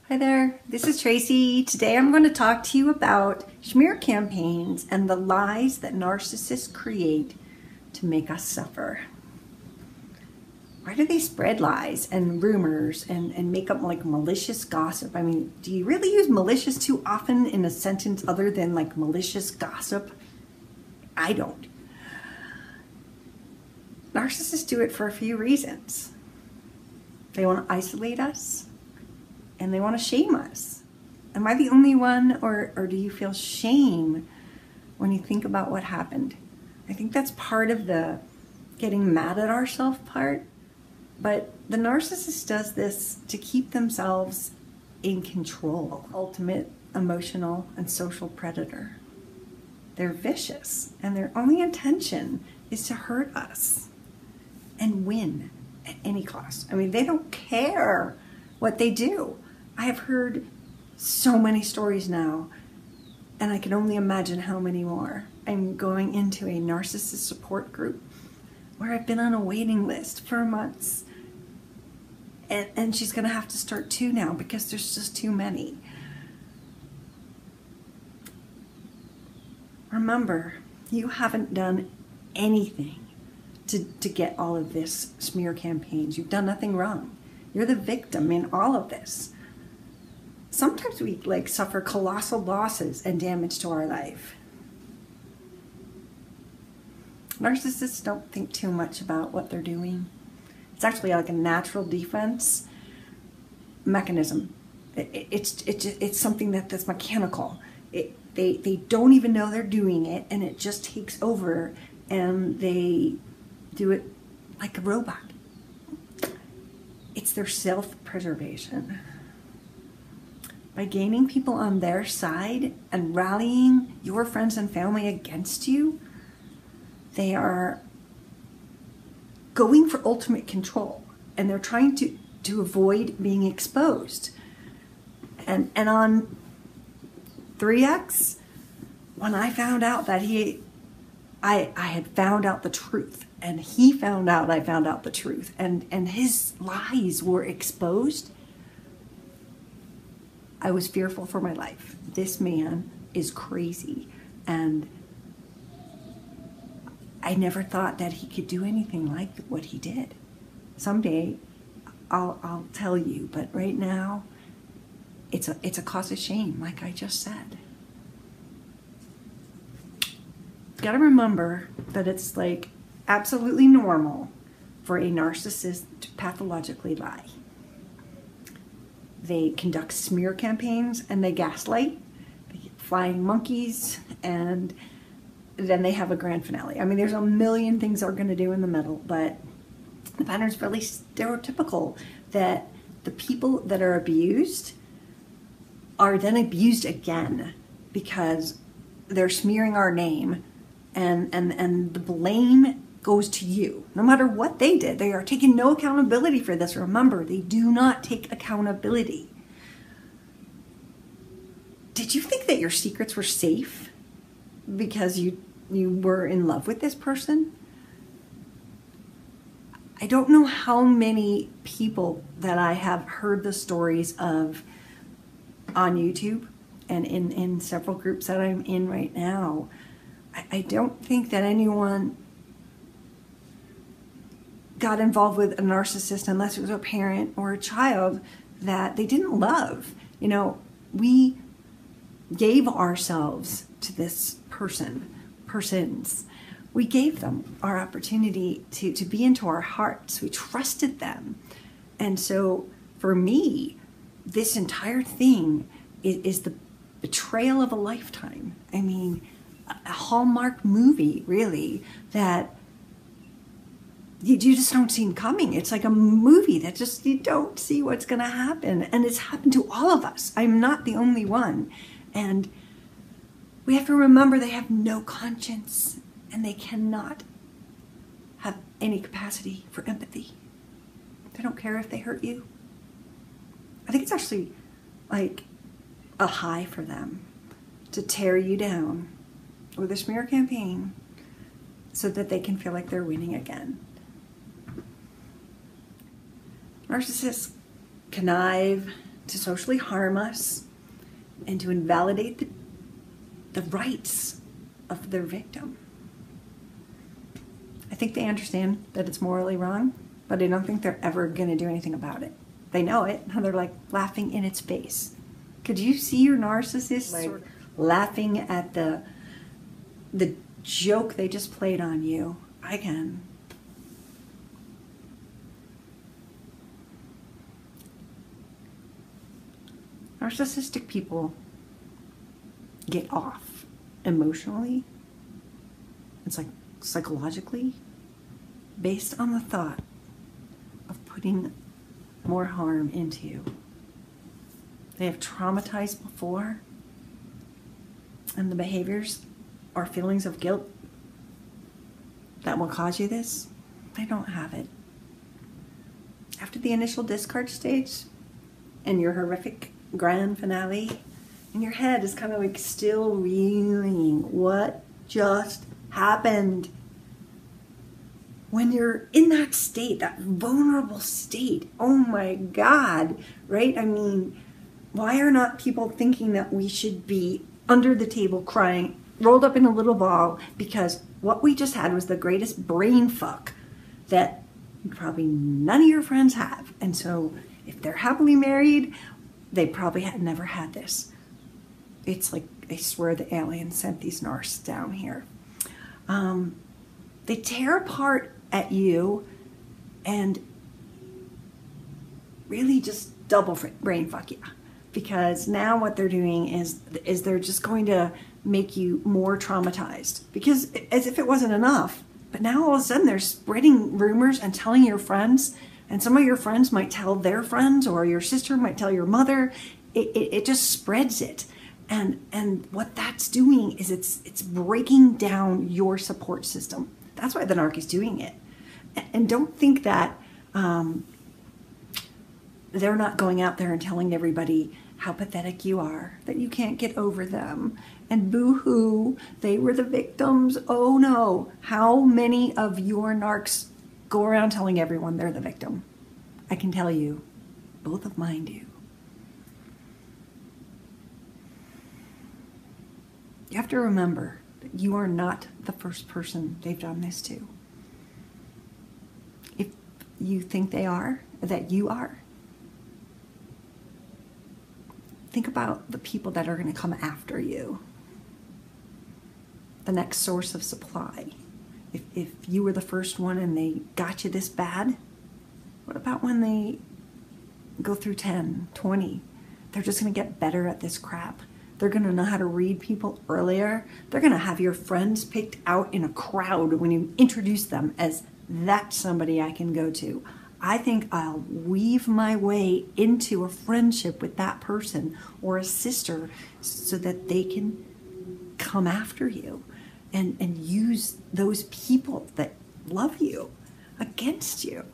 Hi there, this is Tracy. Today I'm going to talk to you about smear campaigns and the lies that narcissists create to make us suffer. Why do they spread lies and rumors and make up like malicious gossip? I mean, do you really use malicious too often in a sentence other than like malicious gossip? I don't. Narcissists do it for a few reasons. They want to isolate us. And they want to shame us. Am I the only one, or do you feel shame when you think about what happened? I think that's part of the getting mad at ourselves part. But the narcissist does this to keep themselves in control. Ultimate emotional and social predator. They're vicious, and their only intention is to hurt us and win at any cost. I mean, they don't care what they do. I have heard so many stories now, and I can only imagine how many more. I'm going into a narcissist support group where I've been on a waiting list for months, and she's going to have to start 2 now because there's just too many. Remember, you haven't done anything to get all of this smear campaigns. You've done nothing wrong. You're the victim in all of this. Sometimes we suffer colossal losses and damage to our life. Narcissists don't think too much about what they're doing. It's actually like a natural defense mechanism. It's something that's mechanical. They don't even know they're doing it, and it just takes over, and they do it like a robot. It's their self-preservation. By gaining people on their side and rallying your friends and family against you, they are going for ultimate control, and they're trying to avoid being exposed. And on 3X, when I found out that I had found out the truth, and he found out I found out the truth, and his lies were exposed, I was fearful for my life. This man is crazy, and I never thought that he could do anything like what he did. Someday, I'll tell you, but right now, it's a cause of shame, like I just said. You gotta remember that it's like absolutely normal for a narcissist to pathologically lie. They conduct smear campaigns and they gaslight, they get flying monkeys, and then they have a grand finale. I mean, there's a million things they're going to do in the middle, but the pattern's really stereotypical that the people that are abused are then abused again because they're smearing our name, and the blame goes to you. No matter what they did, they are taking no accountability for this. Remember, they do not take accountability. Did you think that your secrets were safe because you were in love with this person? I don't know how many people that I have heard the stories of on YouTube and in several groups that I'm in right now. I don't think that anyone got involved with a narcissist unless it was a parent or a child that they didn't love. You know, we gave ourselves to this persons. We gave them our opportunity to be into our hearts. We trusted them. And so for me, this entire thing is the betrayal of a lifetime. I mean, a Hallmark movie, really, that you just don't see coming. It's like a movie that just, you don't see what's going to happen. And it's happened to all of us. I'm not the only one. And we have to remember they have no conscience, and they cannot have any capacity for empathy. They don't care if they hurt you. I think it's actually like a high for them to tear you down with a smear campaign so that they can feel like they're winning again. Narcissists connive, to socially harm us and to invalidate the rights of their victim. I think they understand that it's morally wrong, but I don't think they're ever going to do anything about it. They know it, and they're like laughing in its face. Could you see your narcissist like laughing at the joke they just played on you? I can. Narcissistic people get off emotionally. It's like psychologically based on the thought of putting more harm into you. They have traumatized before, and the behaviors or feelings of guilt that will cause you this, they don't have it. After the initial discard stage and your horrific grand finale, and your head is kind of like still reeling, what just happened? When you're in that state, that vulnerable state, oh my God, right? I mean, why are not people thinking that we should be under the table crying, rolled up in a little ball, because what we just had was the greatest brain fuck that probably none of your friends have. And so if they're happily married, they probably had never had this. It's like, I swear the aliens sent these narcs down here. They tear apart at you and really just double brain fuck you. Because now what they're doing is they're just going to make you more traumatized. Because as if it wasn't enough. But now all of a sudden they're spreading rumors and telling your friends. And some of your friends might tell their friends, or your sister might tell your mother. It just spreads it. And what that's doing is it's breaking down your support system. That's why the narc is doing it. And don't think that they're not going out there and telling everybody how pathetic you are, that you can't get over them, and boo-hoo, they were the victims. Oh no, how many of your narcs go around telling everyone they're the victim? I can tell you, both of mine do. You have to remember that you are not the first person they've done this to. If you think they are, that you are, think about the people that are going to come after you. The next source of supply. If you were the first one and they got you this bad, what about when they go through 10, 20? They're just going to get better at this crap. They're going to know how to read people earlier. They're going to have your friends picked out in a crowd when you introduce them as that's somebody I can go to. I think I'll weave my way into a friendship with that person or a sister so that they can come after you and use those people that love you against you.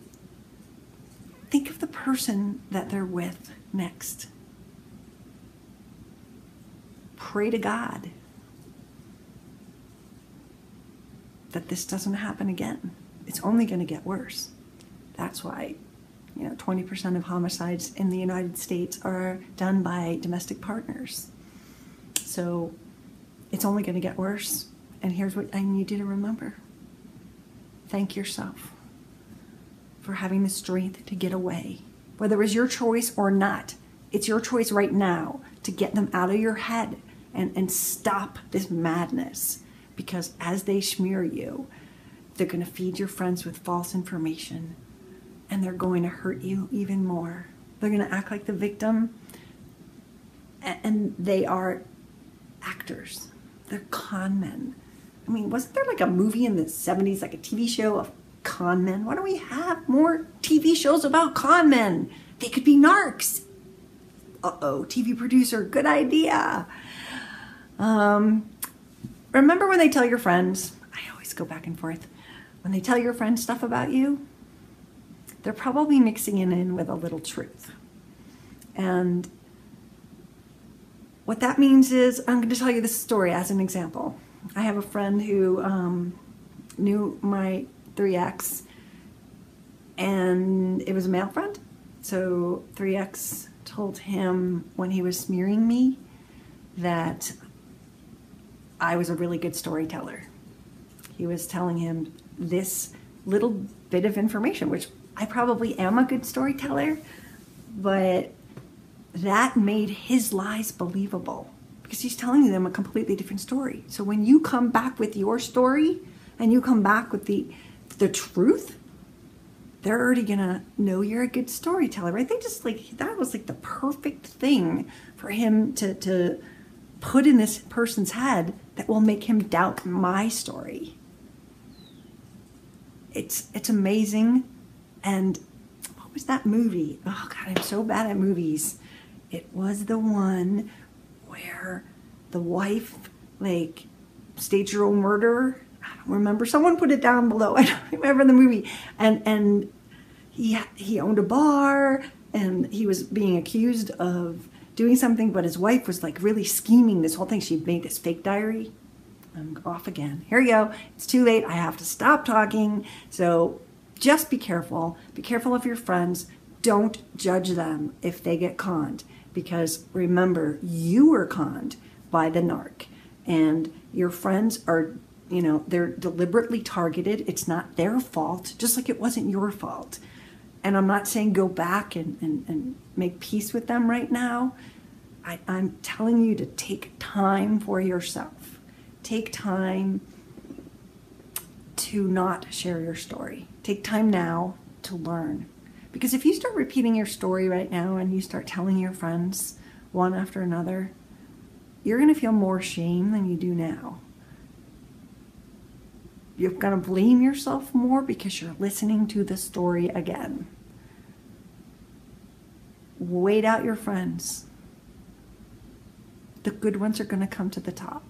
Think of the person that they're with next. Pray to God that this doesn't happen again. It's only going to get worse. That's why, 20% of homicides in the United States are done by domestic partners. So it's only going to get worse. And here's what I need you to remember. Thank yourself for having the strength to get away. Whether it was your choice or not, it's your choice right now to get them out of your head and stop this madness. Because as they smear you, they're going to feed your friends with false information. And they're going to hurt you even more. They're going to act like the victim. And they are actors. They're con men. I mean, wasn't there like a movie in the 70s, like a TV show of con men? Why don't we have more TV shows about con men? They could be narcs. Uh-oh, TV producer, good idea. Remember when they tell your friends, I always go back and forth, when they tell your friends stuff about you, they're probably mixing it in with a little truth. And what that means is, I'm going to tell you this story as an example. I have a friend who knew my 3X, and it was a male friend. So 3X told him when he was smearing me that I was a really good storyteller. He was telling him this little bit of information, which I probably am a good storyteller, but that made his lies believable because he's telling them a completely different story. So when you come back with your story and you come back with the truth, they're already gonna know you're a good storyteller, right? They just like, that was like the perfect thing for him to put in this person's head that will make him doubt my story. It's amazing. And what was that movie? Oh God, I'm so bad at movies. It was the one where the wife like staged her own murder. I don't remember. Someone put it down below. I don't remember the movie. And he owned a bar and he was being accused of doing something, but his wife was like really scheming this whole thing. She made this fake diary. I'm off again. Here you go. It's too late. I have to stop talking. So just be careful. Be careful of your friends. Don't judge them if they get conned, because remember, you were conned by the narc, and your friends are, you know, they're deliberately targeted. It's not their fault, just like it wasn't your fault. And I'm not saying go back and make peace with them right now. I'm telling you to take time for yourself. Take time to not share your story. Take time now to learn. Because if you start repeating your story right now and you start telling your friends one after another, you're going to feel more shame than you do now. You're going to blame yourself more because you're listening to the story again. Wait out your friends. The good ones are going to come to the top.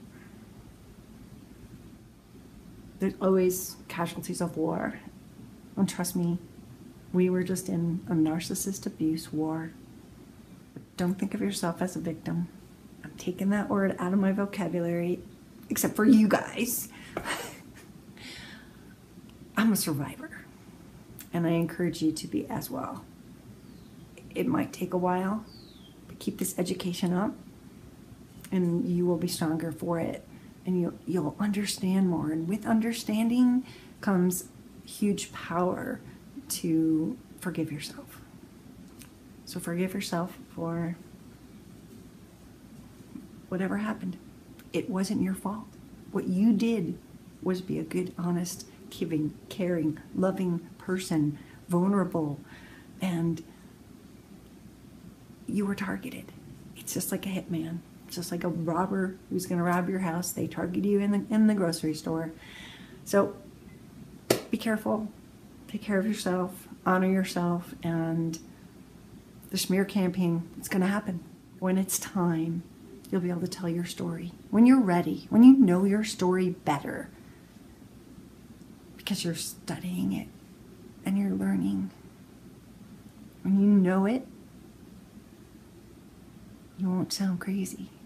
There's always casualties of war. And trust me, we were just in a narcissist abuse war. Don't think of yourself as a victim. I'm taking that word out of my vocabulary, except for you guys. I'm a survivor, and I encourage you to be as well. It might take a while, but keep this education up, and you will be stronger for it. And you'll understand more. And with understanding comes huge power to forgive yourself. So forgive yourself for whatever happened. It wasn't your fault. What you did was be a good, honest, giving, caring, loving person, vulnerable, and you were targeted. It's just like a hitman. Just like a robber who's going to rob your house. They target you in the grocery store. So be careful. Take care of yourself. Honor yourself. And the smear campaign, it's going to happen. When it's time, you'll be able to tell your story. When you're ready. When you know your story better. Because you're studying it. And you're learning. When you know it, you won't sound crazy.